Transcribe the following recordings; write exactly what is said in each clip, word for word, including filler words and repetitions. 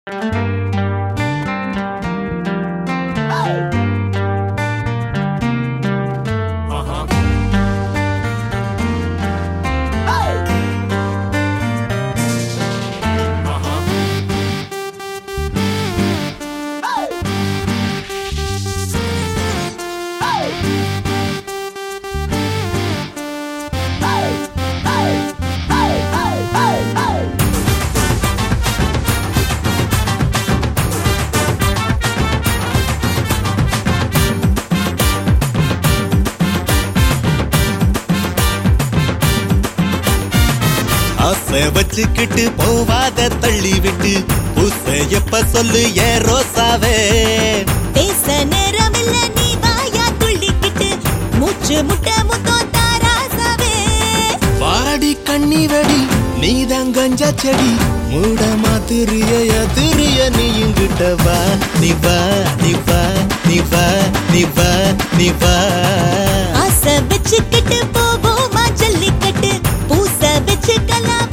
வச்சுக்கிட்டு போவாத தள்ளி விட்டு புச எப்ப சொல்லு ஏ ரோசாவே பேச நேரம் இல்ல நீ வாயா துள்ளிக்கிட்டு மூச்சு முட்டை முத்தோ தாராசாவே வாடி கண்ணி வெடி நீதான் கஞ்சா செடி மூட மாத்திரிய எதிரிய நீ இங்கிட்ட வா நீ வா நீ வா நீ வா நீ வா நீ வா ஆசை வச்சுக்கிட்டு போவோமா ஜல்லிக்கட்டு பூச வச்சுக்கலாம்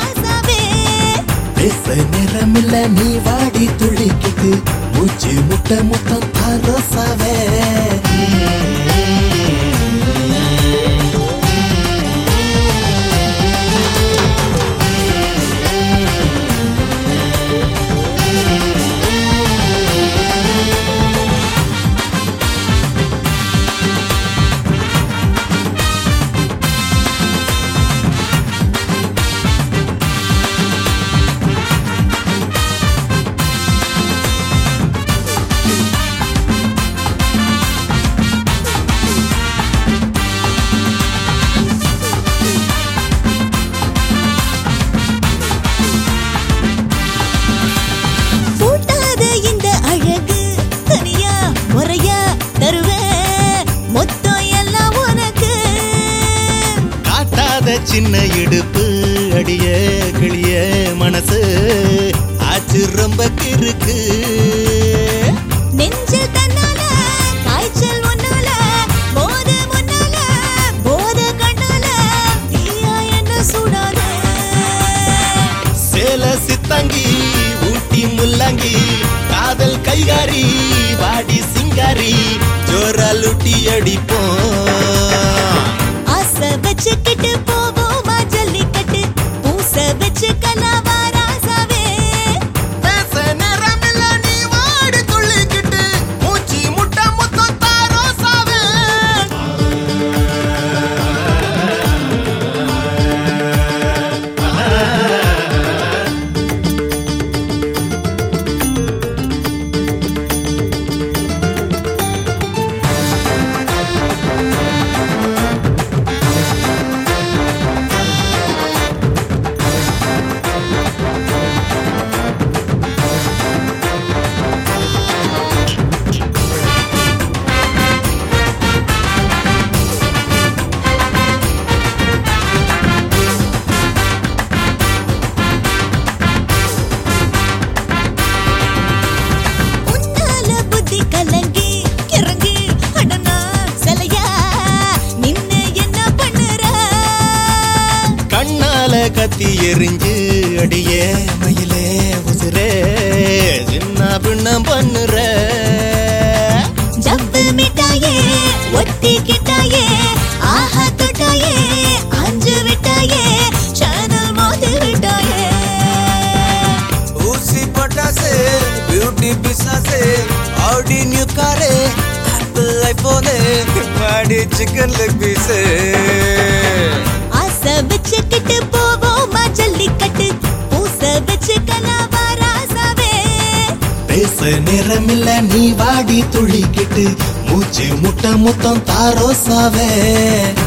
பேச நேரமில்ல நீ வாடி துள்ளிக்கிட்டு மூச்சு முட்டை முத்தம் தாரோசாவே சின்ன இடுப்பு அடிய கிளிய மனசு ஆச்சு ரொம்ப கிறுக்கு நெஞ்சில் தன்னால காய்ச்சல் ஒன்னால போத முன்னால போத கண்ணால தீயா என்ன சுடாத சேல சித்தாங்கி ஊட்டி முல்லாங்கி காதல் கைகாரி வாடி சிங்காரி ஜோராலுட்டி அடிப்போம் ஆசை வச்சுக்கிட்டு போவோமா ஜல்லிக்கட்டு பூச வச்சுக்கலாம் ராசாவே பேச நேரமில்ல நீ வாடி துள்ளிக்கிட்டு மூச்சு முட்டை முத்தம் தாரோசாவே கத்தி எரிஞ்சு அடியே மயிலே உசுரே சின்ன பின்னம் பண்ணுற ஜவ்வு மிட்டாயே ஒட்டி கிட்டாயே ஆஹா தொட்டாயே அஞ்சு விட்டாயே சேனல் மோதி விட்டாயே ஊசி பட்டாசே பியூட்டி பிசாசே ஆடி நியூ காரே ஆப்பிள் ஐபோனே மாடி சிக்கன் லெக் பீஸே ஆசை வச்சுக்கிட்டு போவோமா ஜல்லிக்கட்டு பூச வச்சுக்கலாம் ராசாவே பேச நேரமில்ல நீ வாடி துள்ளிக்கிட்டு மூச்சு முட்டை முத்தம் தாரோசாவே